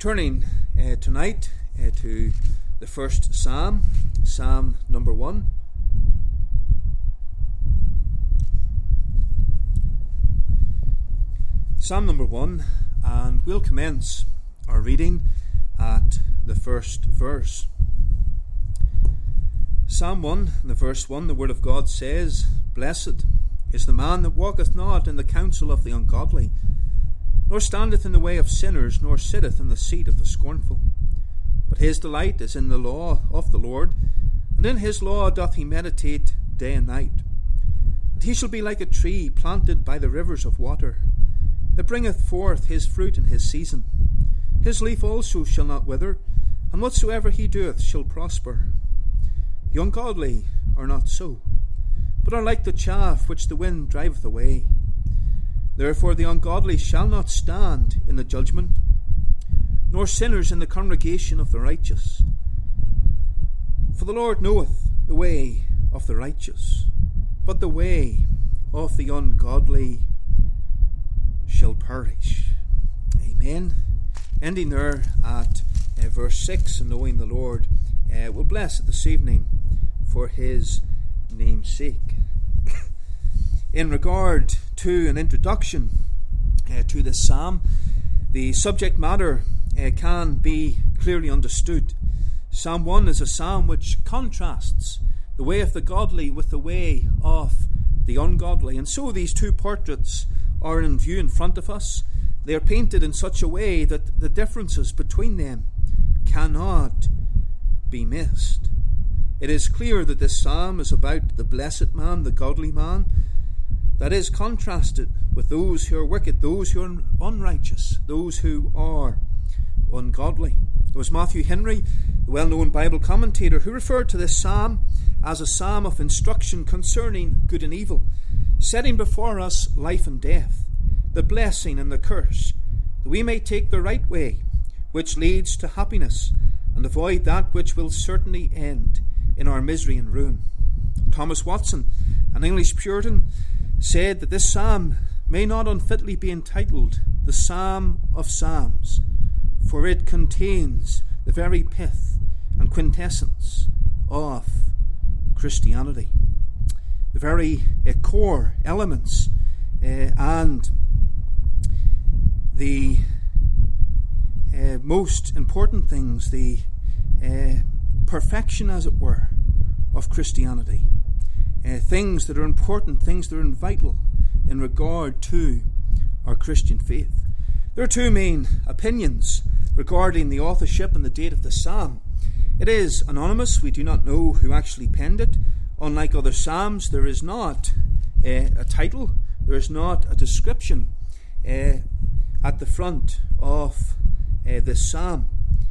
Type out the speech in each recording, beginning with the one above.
Turning tonight to the first Psalm, Psalm number 1. Psalm number 1, and we'll commence our reading at the first verse. Psalm 1, the verse 1, the Word of God says, "Blessed is the man that walketh not in the counsel of the ungodly, nor standeth in the way of sinners, nor sitteth in the seat of the scornful. But his delight is in the law of the Lord, and in his law doth he meditate day and night. And he shall be like a tree planted by the rivers of water, that bringeth forth his fruit in his season. His leaf also shall not wither, and whatsoever he doeth shall prosper. The ungodly are not so, but are like the chaff which the wind driveth away. Therefore the ungodly shall not stand in the judgment, nor sinners in the congregation of the righteous. For the Lord knoweth the way of the righteous, but the way of the ungodly shall perish." Amen. Ending there at verse 6, and knowing the Lord will bless it this evening for his name's sake. In regard to an introduction to this psalm, the subject matter can be clearly understood. Psalm 1 is a psalm which contrasts the way of the godly with the way of the ungodly. And so these two portraits are in view in front of us. They are painted in such a way that the differences between them cannot be missed. It is clear that this psalm is about the blessed man, the godly man, that is contrasted with those who are wicked, those who are unrighteous, those who are ungodly. It was Matthew Henry, the well-known Bible commentator, who referred to this psalm as a psalm of instruction concerning good and evil, setting before us life and death, the blessing and the curse, that we may take the right way, which leads to happiness, and avoid that which will certainly end in our misery and ruin. Thomas Watson, an English Puritan, said that this psalm may not unfitly be entitled the Psalm of Psalms, for it contains the very pith and quintessence of Christianity, the very core elements and the most important things, the perfection, as it were, of Christianity. Things that are important, things that are vital in regard to our Christian faith. There are two main opinions regarding the authorship and the date of the psalm. It is anonymous. We do not know who actually penned it. Unlike other psalms, there is not a title, there is not a description at the front of this psalm.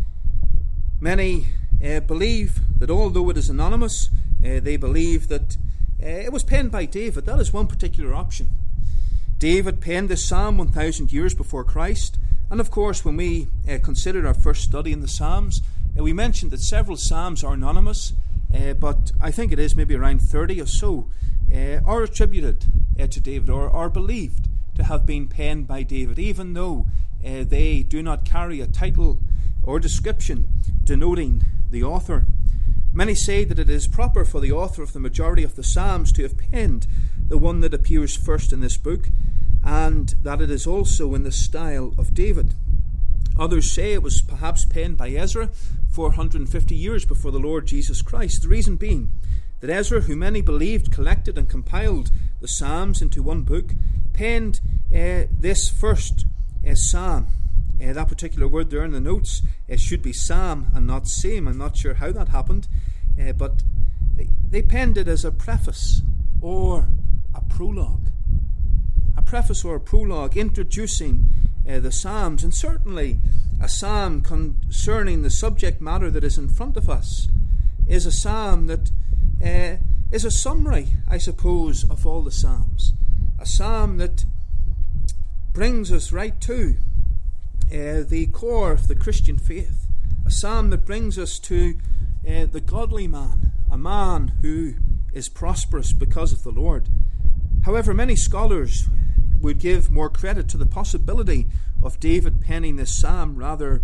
Many believe that although it is anonymous, they believe that it was penned by David. That is one particular option. David penned this psalm 1,000 years before Christ. And of course, when we considered our first study in the Psalms, we mentioned that several psalms are anonymous, but I think it is maybe around 30 or so are attributed to David, or are believed to have been penned by David, even though they do not carry a title or description denoting the author. Many say that it is proper for the author of the majority of the Psalms to have penned the one that appears first in this book, and that it is also in the style of David. Others say it was perhaps penned by Ezra 450 years before the Lord Jesus Christ. The reason being that Ezra, who many believed collected and compiled the Psalms into one book, penned this first psalm. That particular word there in the notes should be psalm and not same. I'm not sure how that happened, but they penned it as a preface or a prologue. A preface or a prologue introducing the Psalms, and certainly a psalm concerning the subject matter that is in front of us is a psalm that is a summary, I suppose, of all the Psalms. A psalm that brings us right to the core of the Christian faith. A psalm that brings us to the godly man, a man who is prosperous because of the Lord. However, many scholars would give more credit to the possibility of David penning this psalm rather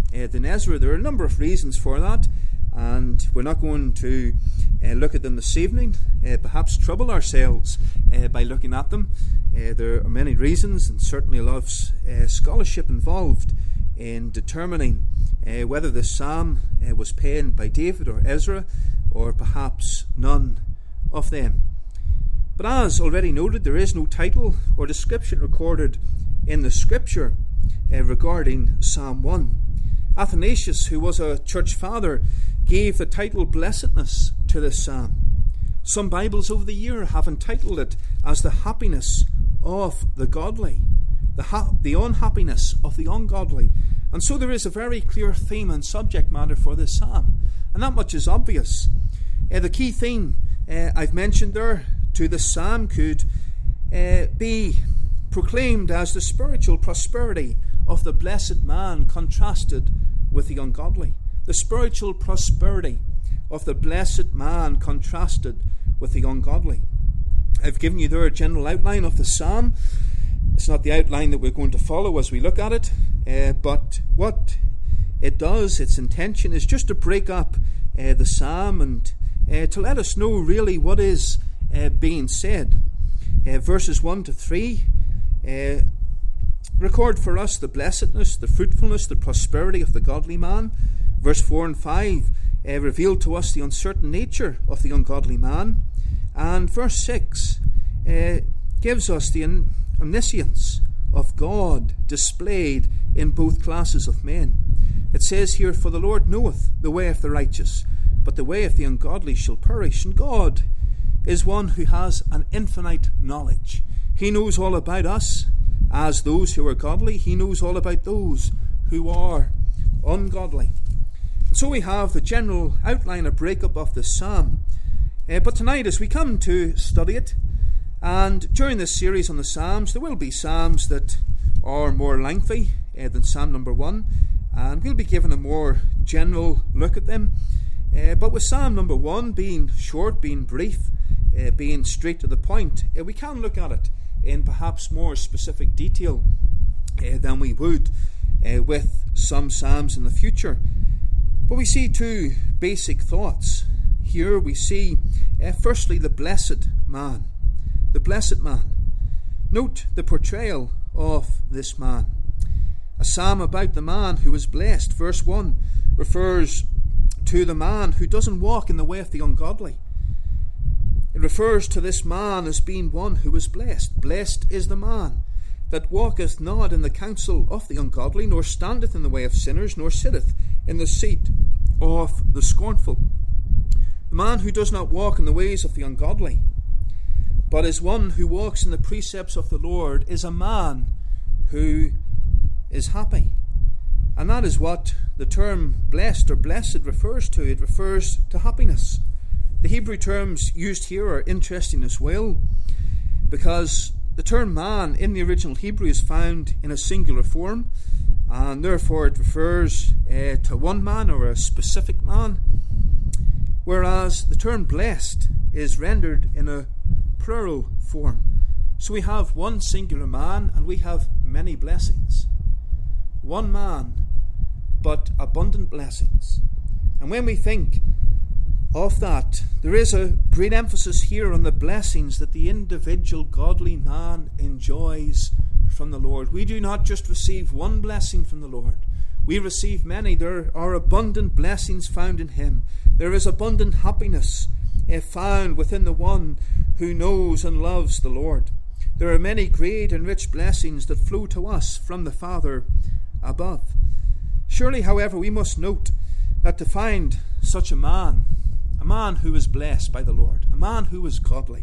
than Ezra. There are a number of reasons for that, and we're not going to look at them this evening, perhaps trouble ourselves by looking at them. There are many reasons, and certainly a lot of scholarship involved in determining whether this psalm was penned by David or Ezra, or perhaps none of them. But as already noted, there is no title or description recorded in the Scripture regarding Psalm 1. Athanasius, who was a church father, gave the title Blessedness to this psalm. Some Bibles over the year have entitled it as the happiness of the godly, the unhappiness of the ungodly. And so there is a very clear theme and subject matter for this psalm, and that much is obvious. The key theme I've mentioned there to this psalm could be proclaimed as the spiritual prosperity of the blessed man contrasted with the ungodly. The spiritual prosperity of the blessed man contrasted with the ungodly. I've given you there a general outline of the psalm. It's not the outline that we're going to follow as we look at it, but what it does, its intention, is just to break up the psalm and to let us know really what is being said. Verses 1 to 3 record for us the blessedness, the fruitfulness, the prosperity of the godly man. Verse 4 and 5 reveal to us the uncertain nature of the ungodly man. And verse 6 gives us the omniscience of God displayed in both classes of men. It says here, "For the Lord knoweth the way of the righteous, but the way of the ungodly shall perish." And God is one who has an infinite knowledge. He knows all about us as those who are godly. He knows all about those who are ungodly. And so we have the general outline, a breakup of the psalm. But tonight, as we come to study it, and during this series on the Psalms, there will be psalms that are more lengthy than Psalm number 1, and we'll be given a more general look at them. But with Psalm number 1 being short, being brief, being straight to the point, we can look at it in perhaps more specific detail than we would with some psalms in the future. But we see two basic thoughts. Here we see, firstly, the blessed man. The blessed man. Note the portrayal of this man. A psalm about the man who is blessed. Verse 1 refers to the man who doesn't walk in the way of the ungodly. It refers to this man as being one who is blessed. Blessed is the man that walketh not in the counsel of the ungodly, nor standeth in the way of sinners, nor sitteth in the seat of the scornful. The man who does not walk in the ways of the ungodly, but is one who walks in the precepts of the Lord, is a man who is happy. And that is what the term blessed or blessed refers to. It refers to happiness. The Hebrew terms used here are interesting as well, because the term man in the original Hebrew is found in a singular form, and therefore it refers to one man or a specific man, whereas the term blessed is rendered in a plural form. So we have one singular man and we have many blessings. One man, but abundant blessings. And when we think of that, there is a great emphasis here on the blessings that the individual godly man enjoys from the Lord. We do not just receive one blessing from the Lord. We receive many. There are abundant blessings found in Him. There is abundant happiness found within the one who knows and loves the Lord. There are many great and rich blessings that flow to us from the Father above. Surely, however, we must note that to find such a man who is blessed by the Lord, a man who is godly,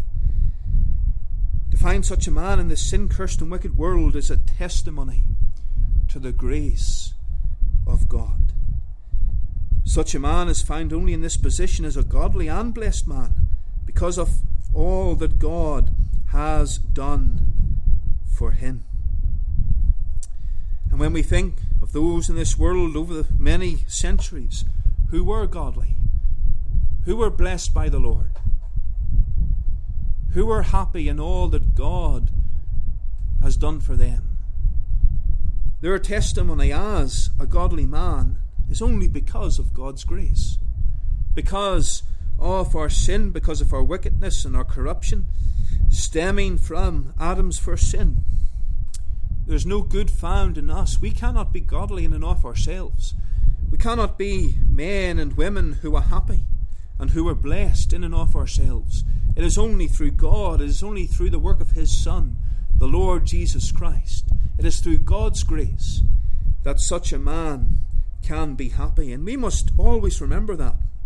to find such a man in this sin-cursed and wicked world is a testimony to the grace of God. Such a man is found only in this position as a godly and blessed man because of all that God has done for him. And when we think of those in this world over the many centuries who were godly, who were blessed by the Lord, who were happy in all that God has done for them, their testimony as a godly man is only because of God's grace. Because of our sin, because of our wickedness and our corruption, stemming from Adam's first sin. There's no good found in us. We cannot be godly in and of ourselves. We cannot be men and women who are happy and who are blessed in and of ourselves. It is only through God, it is only through the work of His Son, the Lord Jesus Christ. It is through God's grace that such a man can be happy. And we must always remember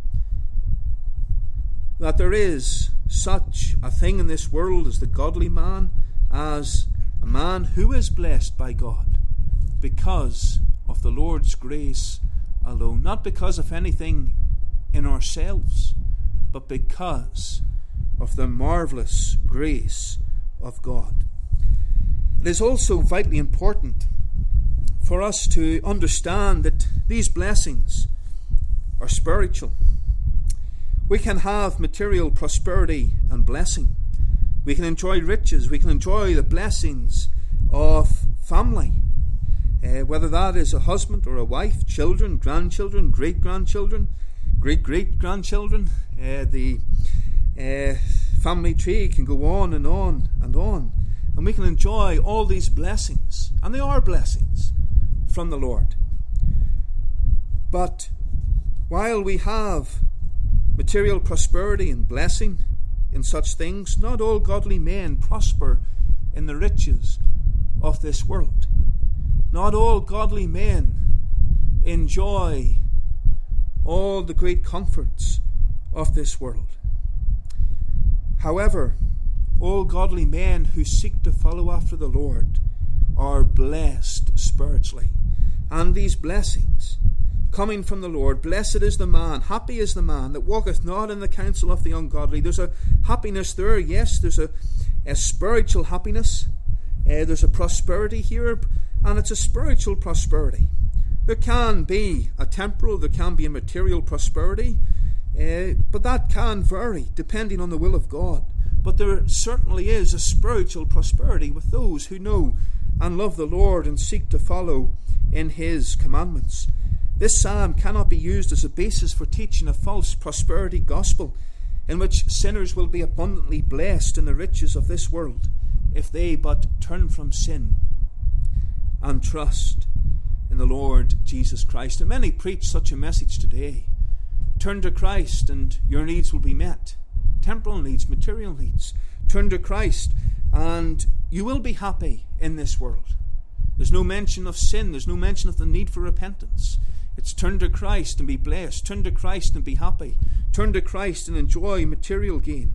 that there is such a thing in this world as the godly man, as a man who is blessed by God because of the Lord's grace alone. Not because of anything in ourselves, but because of the marvellous grace of God. It is also vitally important for us to understand that these blessings are spiritual. We can have material prosperity and blessing. We can enjoy riches. We can enjoy the blessings of family. Whether that is a husband or a wife, children, grandchildren, great-grandchildren, great-great-grandchildren. The family tree can go on and on and on. And we can enjoy all these blessings. And they are blessings from the Lord. But while we have material prosperity and blessing in such things, not all godly men prosper in the riches of this world. Not all godly men enjoy all the great comforts of this world. However, all godly men who seek to follow after the Lord are blessed spiritually. And these blessings coming from the Lord, blessed is the man, happy is the man that walketh not in the counsel of the ungodly. There's a happiness there, yes, there's a spiritual happiness. There's a prosperity here, and it's a spiritual prosperity. There can be a temporal, there can be a material prosperity, but that can vary depending on the will of God. But there certainly is a spiritual prosperity with those who know and love the Lord and seek to follow in His commandments. This psalm cannot be used as a basis for teaching a false prosperity gospel in which sinners will be abundantly blessed in the riches of this world if they but turn from sin and trust in the Lord Jesus Christ. And many preach such a message today. Turn to Christ and your needs will be met. Temporal needs, material needs. Turn to Christ and you will be happy in this world. There's no mention of sin. There's no mention of the need for repentance. It's turn to Christ and be blessed. Turn to Christ and be happy. Turn to Christ and enjoy material gain.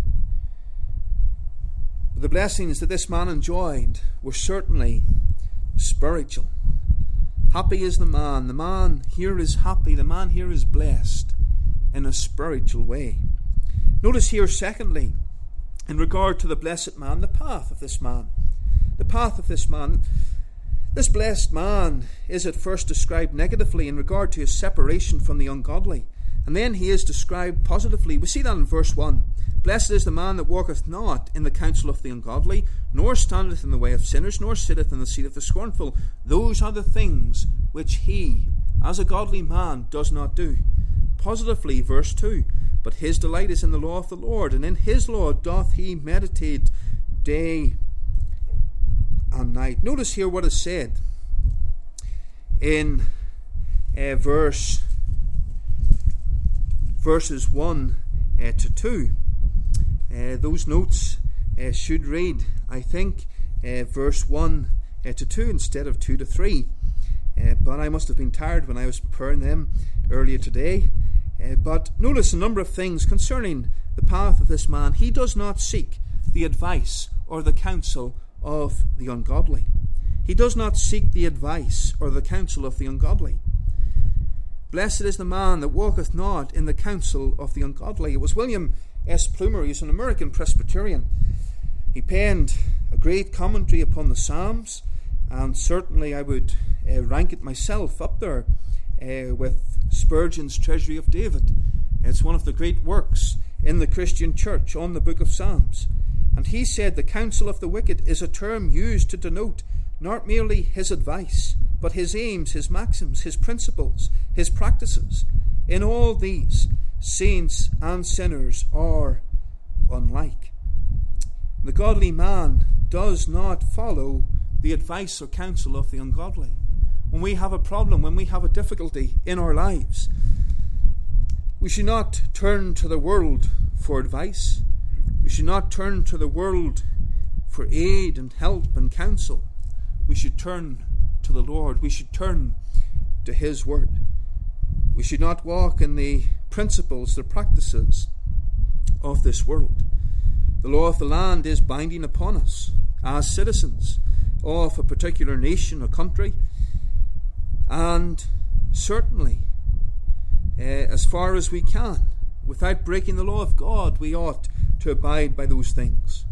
The blessings that this man enjoyed were certainly spiritual. Happy is the man. The man here is happy. The man here is blessed in a spiritual way. Notice here, secondly, in regard to the blessed man, the path of this man. The path of this man. This blessed man is at first described negatively in regard to his separation from the ungodly. And then he is described positively. We see that in verse 1. Blessed is the man that walketh not in the counsel of the ungodly, nor standeth in the way of sinners, nor sitteth in the seat of the scornful. Those are the things which he, as a godly man, does not do. Positively, verse 2. But his delight is in the law of the Lord, and in his law doth he meditate day and night. Notice here what is said in verses 1 to 2. Those notes should read, I think, verse 1 to 2 instead of 2 to 3. But I must have been tired when I was preparing them earlier today. But notice a number of things concerning the path of this man. He does not seek the advice or the counsel of the ungodly. He does not seek the advice or the counsel of the ungodly. Blessed is the man that walketh not in the counsel of the ungodly. It was William S. Plumer, he's an American Presbyterian. He penned a great commentary upon the Psalms, and certainly I would rank it myself up there with Spurgeon's Treasury of David. It's one of the great works in the Christian church on the book of Psalms. And he said the counsel of the wicked is a term used to denote not merely his advice, but his aims, his maxims, his principles, his practices. In all these, saints and sinners are unlike. The godly man does not follow the advice or counsel of the ungodly. When we have a problem, when we have a difficulty in our lives, we should not turn to the world for advice. We should not turn to the world for aid and help and counsel. We should turn to the Lord. We should turn to his word. We should not walk in the principles, the practices of this world. The law of the land is binding upon us as citizens of a particular nation or country, and certainly, as far as we can, without breaking the law of God, we ought to abide by those things.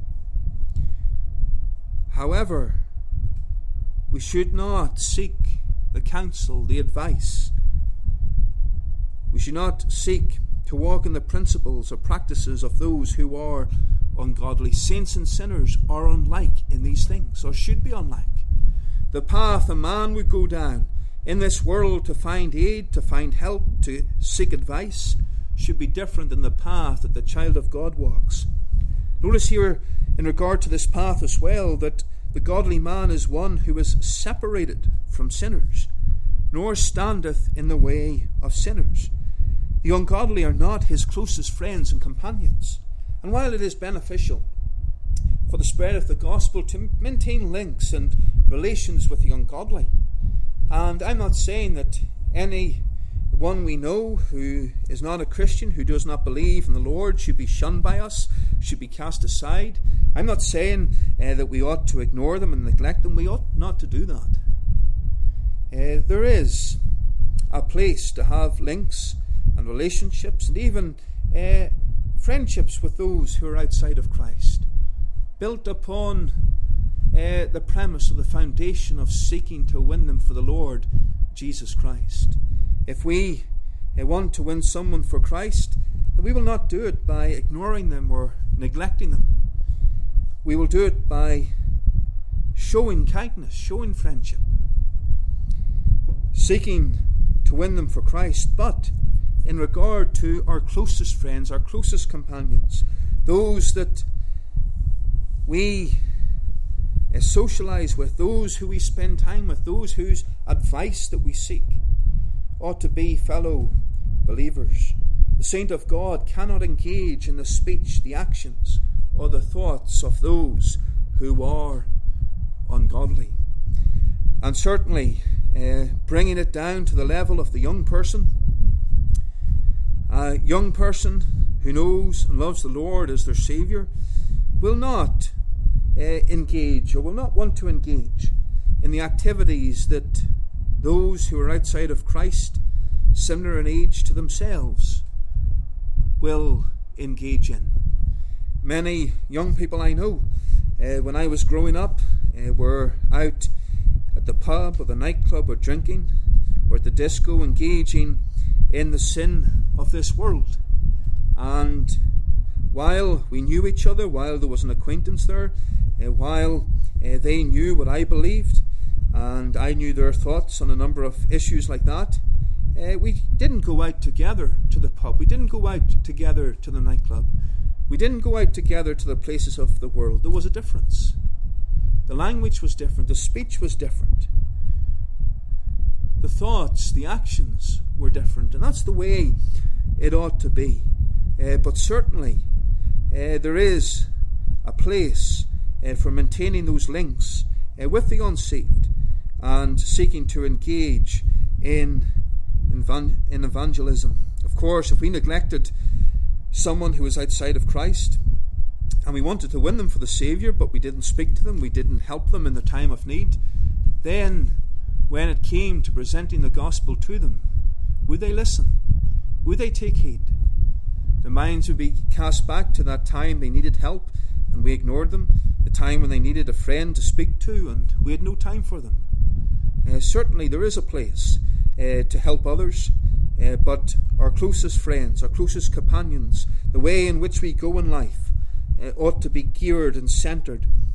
However, we should not seek the counsel, the advice. We should not seek to walk in the principles or practices of those who are ungodly. Saints and sinners are unlike in these things, or should be unlike. The path a man would go down in this world to find aid, to find help, to seek advice, should be different than the path that the child of God walks. Notice here, in regard to this path as well, that the godly man is one who is separated from sinners, nor standeth in the way of sinners. The ungodly are not his closest friends and companions. And while it is beneficial for the spread of the gospel to maintain links and relations with the ungodly, and I'm not saying that any one we know who is not a Christian, who does not believe in the Lord, should be shunned by us, should be cast aside. I'm not saying that we ought to ignore them and neglect them. We ought not to do that. There is a place to have links and relationships and even friendships with those who are outside of Christ, built upon the premise of the foundation of seeking to win them for the Lord Jesus Christ. If we want to win someone for Christ, then we will not do it by ignoring them or neglecting them. We will do it by showing kindness, showing friendship, seeking to win them for Christ. But in regard to our closest friends, our closest companions, those that we socialize with, those who we spend time with, those whose advice that we seek, ought to be fellow believers. The saint of God cannot engage in the speech, the actions, or the thoughts of those who are ungodly. And certainly, bringing it down to the level of the young person, a young person who knows and loves the Lord as their Saviour will not engage, or will not want to engage in the activities that those who are outside of Christ, similar in age to themselves, will engage in. Many young people I know, when I was growing up, were out at the pub or the nightclub or drinking, or at the disco, engaging in the sin of this world. And while we knew each other, while there was an acquaintance there, while they knew what I believed, and I knew their thoughts on a number of issues like that, we didn't go out together to the pub. We didn't go out together to the nightclub. We didn't go out together to the places of the world. There was a difference. The language was different. The speech was different. The thoughts, the actions were different. And that's the way it ought to be. But certainly, there is a place for maintaining those links with the unsaved and seeking to engage in evangelism. Of course, if we neglected someone who was outside of Christ and we wanted to win them for the Saviour, but we didn't speak to them, we didn't help them in the time of need, then when it came to presenting the gospel to them, would they listen? Would they take heed? Their minds would be cast back to that time they needed help and we ignored them, the time when they needed a friend to speak to and we had no time for them. Certainly there is a place to help others, but our closest friends, our closest companions, the way in which we go in life ought to be geared and centred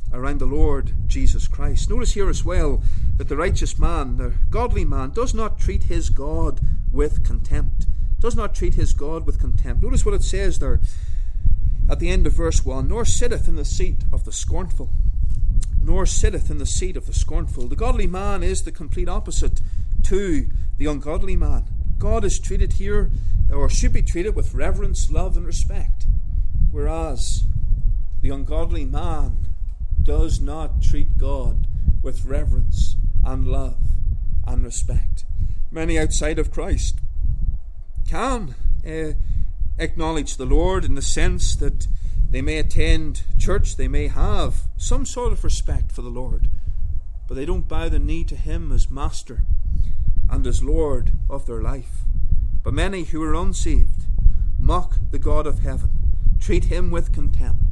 around the Lord Jesus Christ. Notice here as well that the righteous man, the godly man, does not treat his God with contempt. Does not treat his God with contempt. Notice what it says there at the end of verse 1. Nor sitteth in the seat of the scornful. Nor sitteth in the seat of the scornful. The godly man is the complete opposite to the ungodly man. God is treated here, or should be treated, with reverence, love, and respect. Whereas the ungodly man does not treat God with reverence and love and respect. Many outside of Christ can acknowledge the Lord in the sense that they may attend church, they may have some sort of respect for the Lord, but they don't bow the knee to Him as Master and as Lord of their life. But many who are unsaved mock the God of heaven, treat Him with contempt,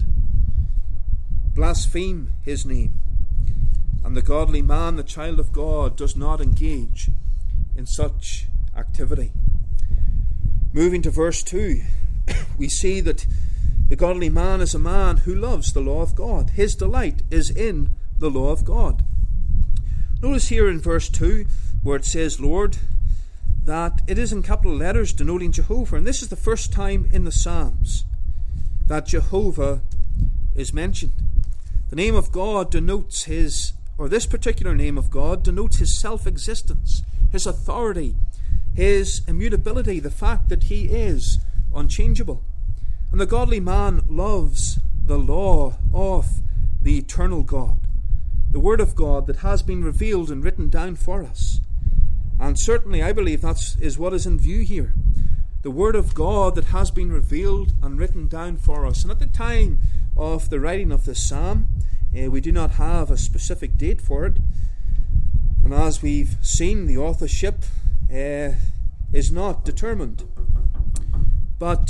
blaspheme His name. And the godly man, the child of God, does not engage in such activity. Moving to verse 2, we see that the godly man is a man who loves the law of God. His delight is in the law of God. Notice here in verse 2 where it says Lord, that it is in capital letters denoting Jehovah. And this is the first time in the Psalms that Jehovah is mentioned. The name of God denotes this particular name of God denotes His self-existence, His authority, His immutability, the fact that He is unchangeable. And the godly man loves the law of the eternal God, the Word of God that has been revealed and written down for us. And certainly I believe that is what is in view here. The Word of God that has been revealed and written down for us. And at the time of the writing of this psalm, we do not have a specific date for it. And as we've seen, the authorship is not determined. But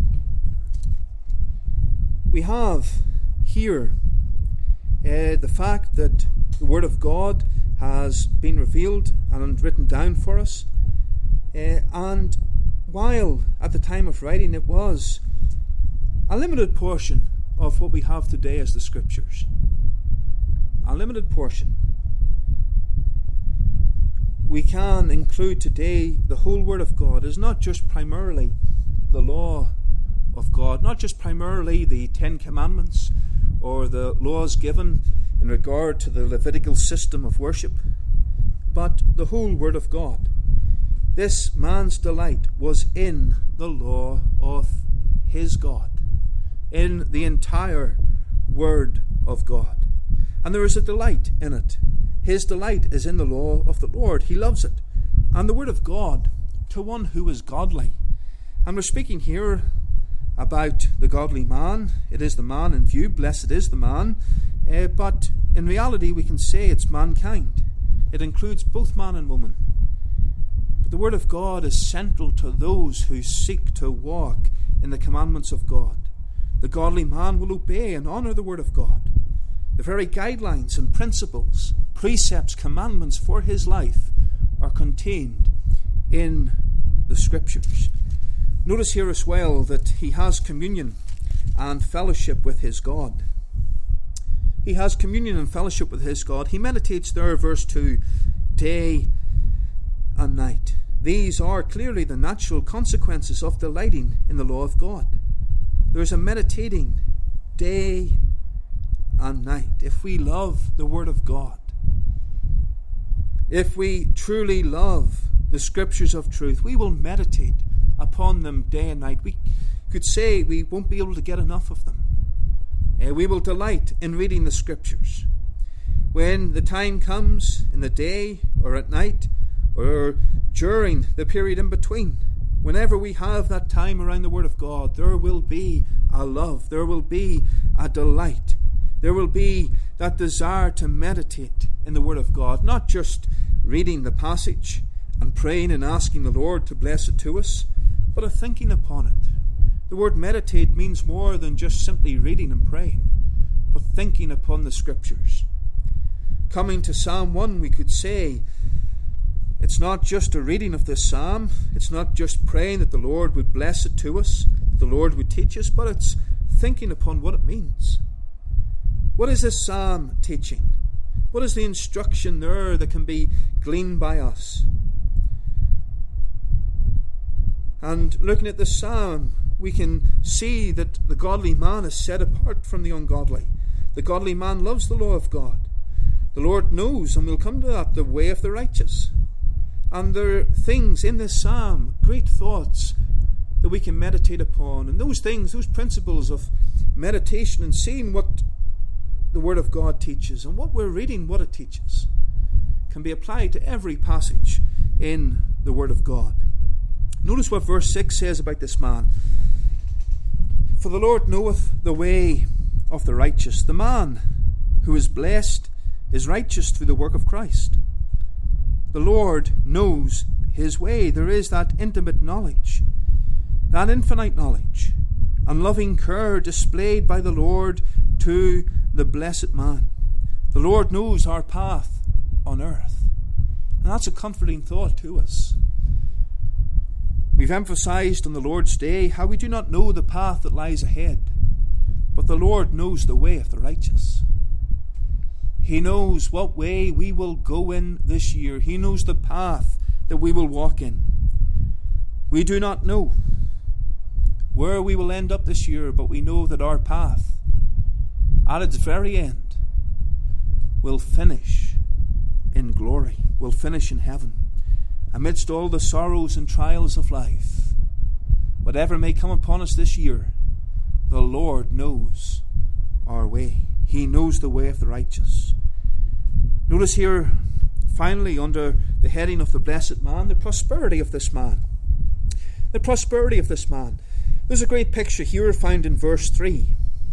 we have here the fact that the Word of God has been revealed and written down for us. And while at the time of writing it was a limited portion of what we have today as the Scriptures, a limited portion, we can include today the whole Word of God as not just primarily the law of God, not just primarily the 10 Commandments or the laws given in regard to the Levitical system of worship, but the whole Word of God. This man's delight was in the law of his God, in the entire Word of God. And there is a delight in it. His delight is in the law of the Lord. He loves it. And the Word of God to one who is godly. And we're speaking here about the godly man. It is the man in view. Blessed is the man. But in reality we can say it's mankind. It includes both man and woman. But the Word of God is central to those who seek to walk in the commandments of God. The godly man will obey and honour the Word of God. The very guidelines and principles, precepts, commandments for his life are contained in the Scriptures. Notice here as well that he has communion and fellowship with his God. He has communion and fellowship with his God. He meditates there, verse 2, day and night. These are clearly the natural consequences of delighting in the law of God. There is a meditating day and night. If we love the Word of God, if we truly love the Scriptures of truth, we will meditate upon them day and night. We could say we won't be able to get enough of them. We will delight in reading the Scriptures. When the time comes in the day or at night or during the period in between, whenever we have that time around the Word of God, there will be a love, there will be a delight, there will be that desire to meditate in the Word of God, not just reading the passage and praying and asking the Lord to bless it to us, but of thinking upon it. The word meditate means more than just simply reading and praying, but thinking upon the Scriptures. Coming to Psalm 1, we could say it's not just a reading of this psalm, it's not just praying that the Lord would bless it to us, that the Lord would teach us, but it's thinking upon what it means. What is this psalm teaching? What is the instruction there that can be gleaned by us? And looking at this psalm, we can see that the godly man is set apart from the ungodly. The godly man loves the law of God. The Lord knows, and we'll come to that, the way of the righteous. And there are things in this psalm, great thoughts that we can meditate upon. And those things, those principles of meditation and seeing what the Word of God teaches and what we're reading, what it teaches, can be applied to every passage in the Word of God. Notice what verse 6 says about this man. For the Lord knoweth the way of the righteous. The man who is blessed is righteous through the work of Christ. The Lord knows his way. There is that intimate knowledge, that infinite knowledge, and loving care displayed by the Lord to the blessed man. The Lord knows our path on earth. And that's a comforting thought to us. We've emphasized on the Lord's Day how we do not know the path that lies ahead, but the Lord knows the way of the righteous. He knows what way we will go in this year. He knows the path that we will walk in. We do not know where we will end up this year, but we know that our path, at its very end, will finish in glory, will finish in heaven. Amidst all the sorrows and trials of life, whatever may come upon us this year, the Lord knows our way. He knows the way of the righteous. Notice here, finally, under the heading of the blessed man, the prosperity of this man. The prosperity of this man. There's a great picture here found in verse 3.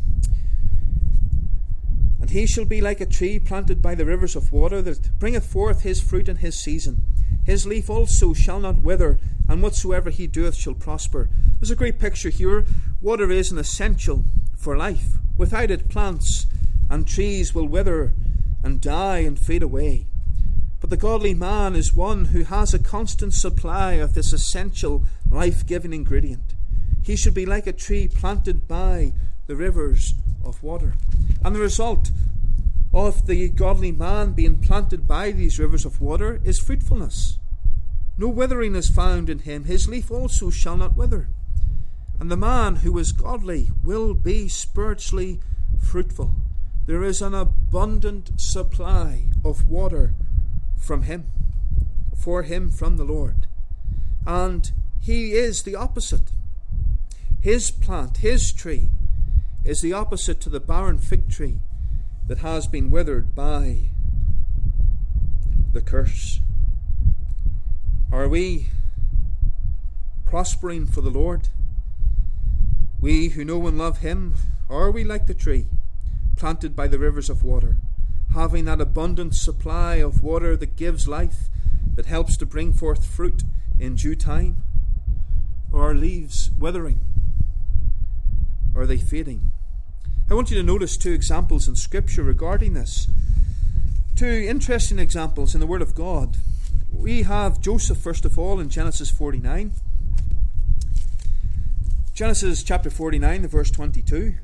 And he shall be like a tree planted by the rivers of water, that bringeth forth his fruit in his season. His leaf also shall not wither, and whatsoever he doeth shall prosper. There's a great picture here. Water is an essential for life. Without it, plants and trees will wither and die and fade away. But the godly man is one who has a constant supply of this essential life-giving ingredient. He should be like a tree planted by the rivers of water. And the result of the godly man being planted by these rivers of water is fruitfulness. No withering is found in him. His leaf also shall not wither. And the man who is godly will be spiritually fruitful. There is an abundant supply of water from him, for him from the Lord. And he is the opposite. His plant, his tree, is the opposite to the barren fig tree that has been withered by the curse. Are we prospering for the Lord? We who know and love him, are we like the tree planted by the rivers of water, having that abundant supply of water that gives life, that helps to bring forth fruit in due time? Or are leaves withering? Are they fading? I want you to notice two examples in Scripture regarding this. Two interesting examples in the Word of God. We have Joseph, first of all, in Genesis 49. Genesis chapter 49, verse 22.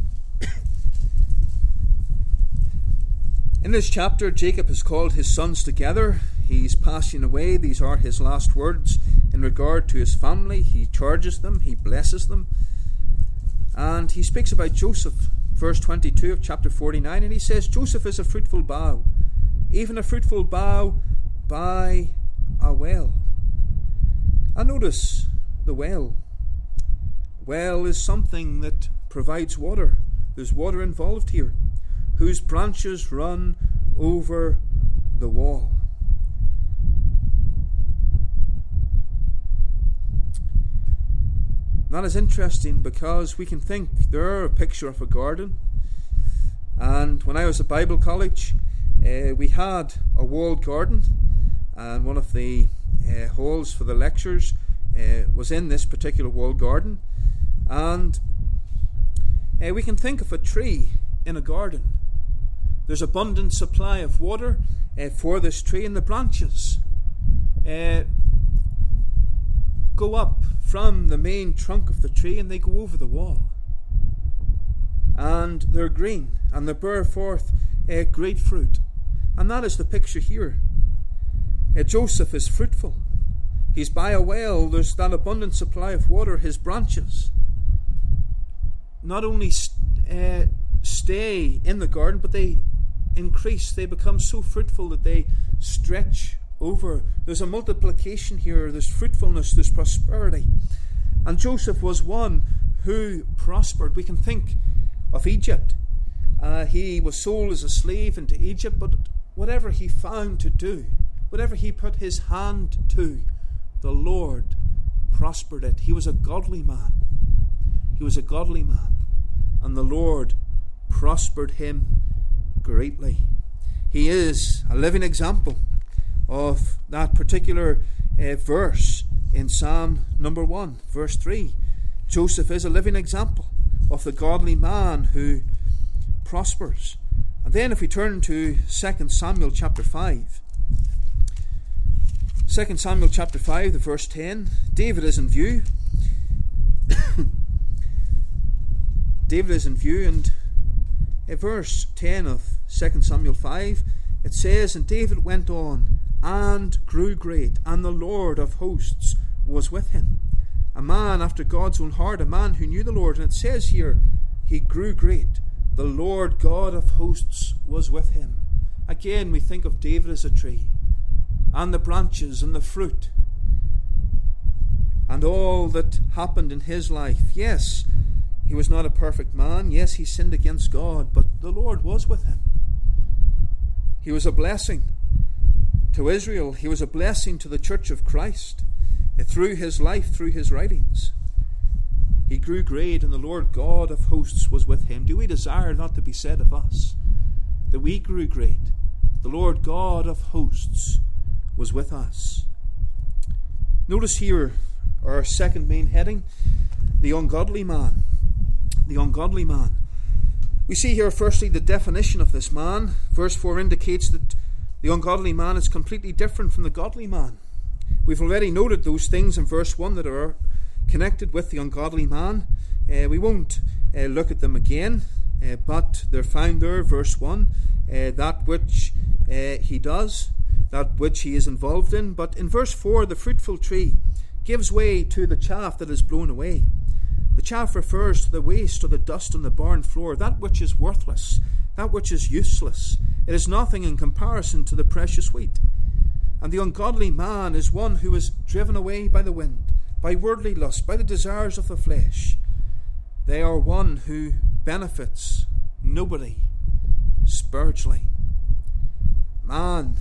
In this chapter, Jacob has called his sons together. He's passing away. These are his last words in regard to his family. He charges them. He blesses them. And he speaks about Joseph, verse 22 of chapter 49, and he says, Joseph is a fruitful bough, even a fruitful bough by a well. And notice the well. Well is something that provides water. There's water involved here, whose branches run over the wall. That is interesting because we can think there a picture of a garden. And when I was at Bible college, we had a walled garden, and one of the halls for the lectures was in this particular walled garden. And we can think of a tree in a garden. There's abundant supply of water for this tree, and the branches go up from the main trunk of the tree and they go over the wall. and they're green, and they bear forth great fruit. And that is the picture here. Joseph is fruitful. He's by a well. There's that abundant supply of water. His branches not only stay in the garden, but they increase. They become so fruitful that they stretch over. There's a multiplication here. There's fruitfulness. There's prosperity. And Joseph was one who prospered. We can think of Egypt. He was sold as a slave into Egypt, but whatever he found to do, whatever he put his hand to, the Lord prospered it. He was a godly man. He was a godly man. And the Lord prospered him greatly. He is a living example of that particular verse in Psalm number 1, verse 3. Joseph is a living example of the godly man who prospers. And then if we turn to 2 Samuel chapter 5. 2 Samuel chapter 5, the verse 10. David is in view. David is in view, and verse 10 of 2 Samuel 5, it says, "And David went on and grew great, and the Lord of hosts was with him." A man after God's own heart, a man who knew the Lord. And it says here, he grew great. The Lord God of hosts was with him. Again, we think of David as a tree, and the branches and the fruit, and all that happened in his life. Yes, he was not a perfect man. Yes, he sinned against God, but the Lord was with him. He was a blessing to Israel. He was a blessing to the church of Christ through his life, through his writings. He grew great, and the Lord God of hosts was with him. Do we desire not to be said of us that we grew great? The Lord God of hosts was with us. Notice here our second main heading, the ungodly man. The ungodly man. We see here firstly the definition of this man. Verse 4 indicates that the ungodly man is completely different from the godly man. We've already noted those things in verse 1 that are connected with the ungodly man. We won't look at them again, but they're found there, verse 1, that which he does, that which he is involved in. But in verse 4, the fruitful tree gives way to the chaff that is blown away. The chaff refers to the waste or the dust on the barn floor, that which is worthless, that which is useless. It is nothing in comparison to the precious wheat. And the ungodly man is one who is driven away by the wind, by worldly lust, by the desires of the flesh. They are one who benefits nobody spiritually. Man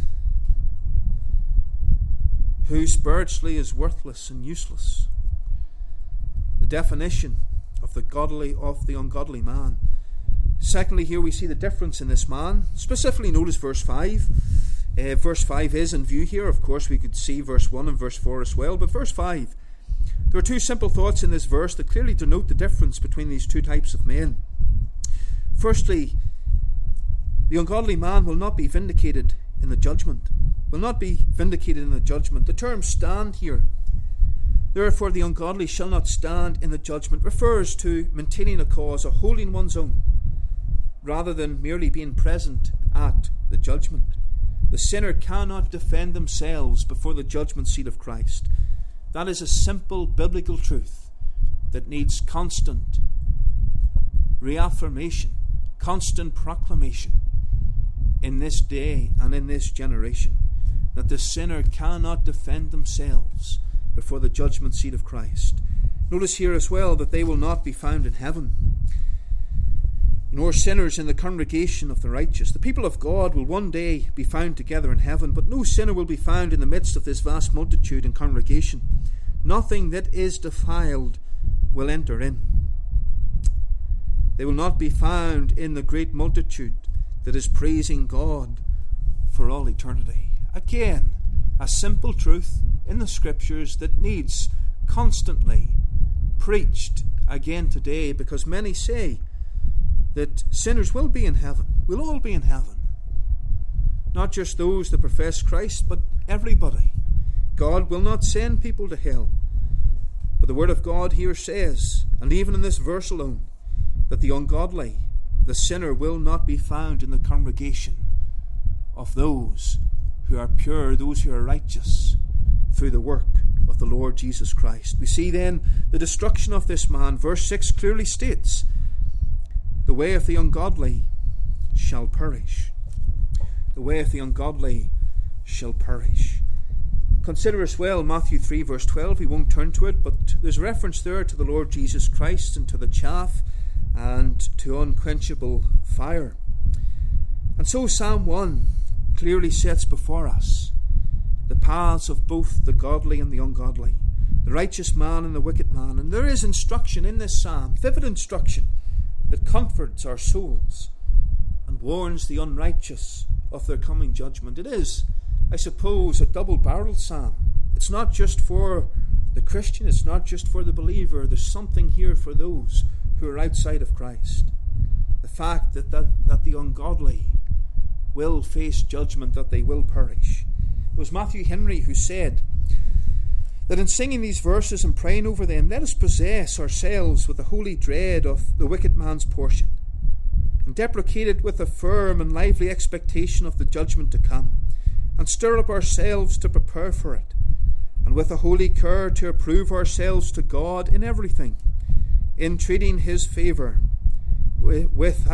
who spiritually is worthless and useless. The definition of the ungodly man. Secondly, here we see the difference in this man. Specifically notice verse 5. Verse 5 is in view here. Of course, we could see verse 1 and verse 4 as well. But verse 5, there are two simple thoughts in this verse that clearly denote the difference between these two types of men. Firstly, the ungodly man will not be vindicated in the judgment. Will not be vindicated in the judgment. The term stand here, therefore the ungodly shall not stand in the judgment, refers to maintaining a cause or holding one's own, rather than merely being present at the judgment. The sinner cannot defend themselves before the judgment seat of Christ. That is a simple biblical truth that needs constant reaffirmation, constant proclamation in this day and in this generation, that the sinner cannot defend themselves before the judgment seat of Christ. Notice here as well that they will not be found in heaven, nor sinners in the congregation of the righteous. The people of God will one day be found together in heaven, but no sinner will be found in the midst of this vast multitude and congregation. Nothing that is defiled will enter in. They will not be found in the great multitude that is praising God for all eternity. Again, a simple truth in the Scriptures that needs constantly preached again today, because many say that sinners will be in heaven. We'll all be in heaven. Not just those that profess Christ, but everybody. God will not send people to hell. But the Word of God here says, and even in this verse alone, that the ungodly, the sinner, will not be found in the congregation of those who are pure, those who are righteous, through the work of the Lord Jesus Christ. We see then the destruction of this man. Verse 6 clearly states, the way of the ungodly shall perish. The way of the ungodly shall perish. Consider as well Matthew 3 verse 12. We won't turn to it, but there's reference there to the Lord Jesus Christ and to the chaff and to unquenchable fire. And so Psalm 1 clearly sets before us the paths of both the godly and the ungodly, the righteous man and the wicked man. And there is instruction in this psalm, vivid instruction, that comforts our souls and warns the unrighteous of their coming judgment. It is, I suppose, a double-barreled psalm. It's not just for the Christian, it's not just for the believer. There's something here for those who are outside of Christ. The fact that the ungodly will face judgment, that they will perish. It was Matthew Henry who said that in singing these verses and praying over them, let us possess ourselves with the holy dread of the wicked man's portion, and deprecate it with a firm and lively expectation of the judgment to come, and stir up ourselves to prepare for it, and with a holy care to approve ourselves to God in everything, entreating his favour with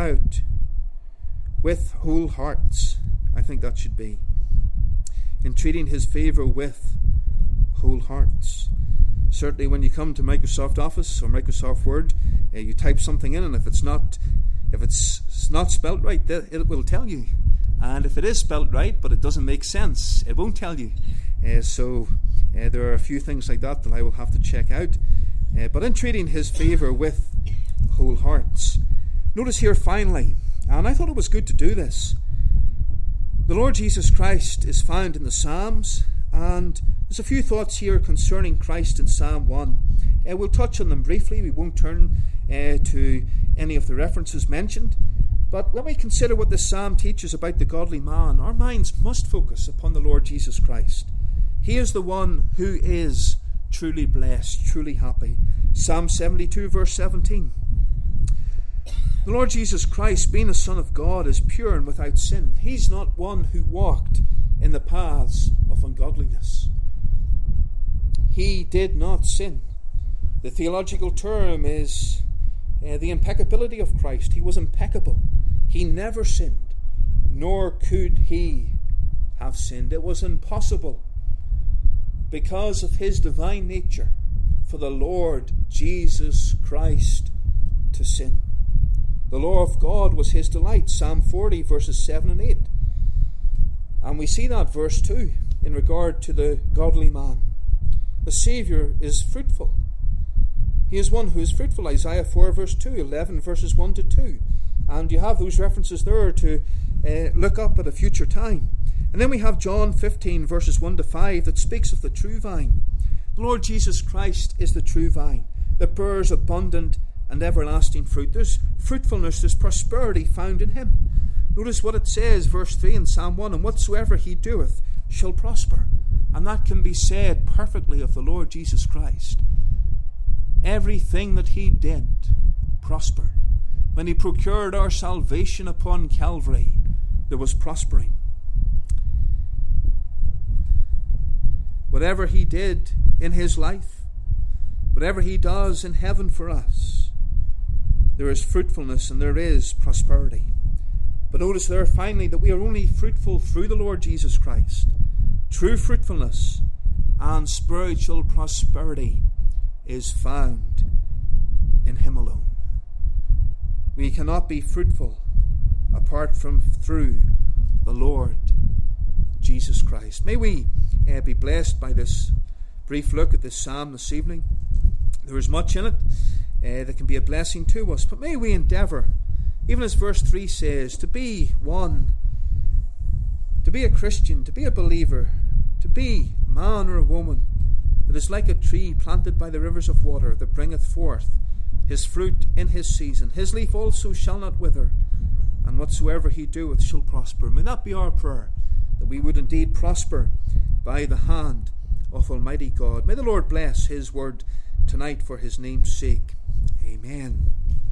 whole hearts. I think that should be entreating his favour with whole hearts. Certainly when you come to Microsoft Office or Microsoft Word, you type something in, and if it's not spelt right, it will tell you. And if it is spelt right but it doesn't make sense, it won't tell you. So there are a few things like that I will have to check out. But entreating his favour with whole hearts. Notice here finally, and I thought it was good to do this, the Lord Jesus Christ is found in the Psalms, and there's a few thoughts here concerning Christ in Psalm 1. We'll touch on them briefly. We won't turn to any of the references mentioned. But when we consider what this psalm teaches about the godly man, our minds must focus upon the Lord Jesus Christ. He is the one who is truly blessed, truly happy. Psalm 72 verse 17. The Lord Jesus Christ, being the Son of God, is pure and without sin. He's not one who walked in the paths of ungodliness. He did not sin. The theological term is the impeccability of Christ. He was impeccable. He never sinned, nor could he have sinned. It was impossible, because of his divine nature, for the Lord Jesus Christ to sin. The law of God was his delight. Psalm 40 verses 7 and 8. And we see that verse 2 in regard to the godly man. The Saviour is fruitful. He is one who is fruitful. Isaiah 4 verse 2, 11 verses 1 to 2. And you have those references there to look up at a future time. And then we have John 15 verses 1 to 5 that speaks of the true vine. The Lord Jesus Christ is the true vine that bears abundant and everlasting fruit. There's fruitfulness, there's prosperity found in him. Notice what it says, verse 3 in Psalm 1, and whatsoever he doeth shall prosper. And that can be said perfectly of the Lord Jesus Christ. Everything that he did prospered. When he procured our salvation upon Calvary, there was prospering. Whatever he did in his life, whatever he does in heaven for us, there is fruitfulness and there is prosperity. But notice there finally that we are only fruitful through the Lord Jesus Christ. True fruitfulness and spiritual prosperity is found in him alone. We cannot be fruitful apart from through the Lord Jesus Christ. May we be blessed by this brief look at this psalm this evening. There is much in it that can be a blessing to us, but may we endeavour, even as verse 3 says, to be one, to be a Christian, to be a believer, to be a man or a woman that is like a tree planted by the rivers of water, that bringeth forth his fruit in his season. His leaf also shall not wither, and whatsoever he doeth shall prosper. May that be our prayer, that we would indeed prosper by the hand of Almighty God. May the Lord bless his word tonight for his name's sake. Amen.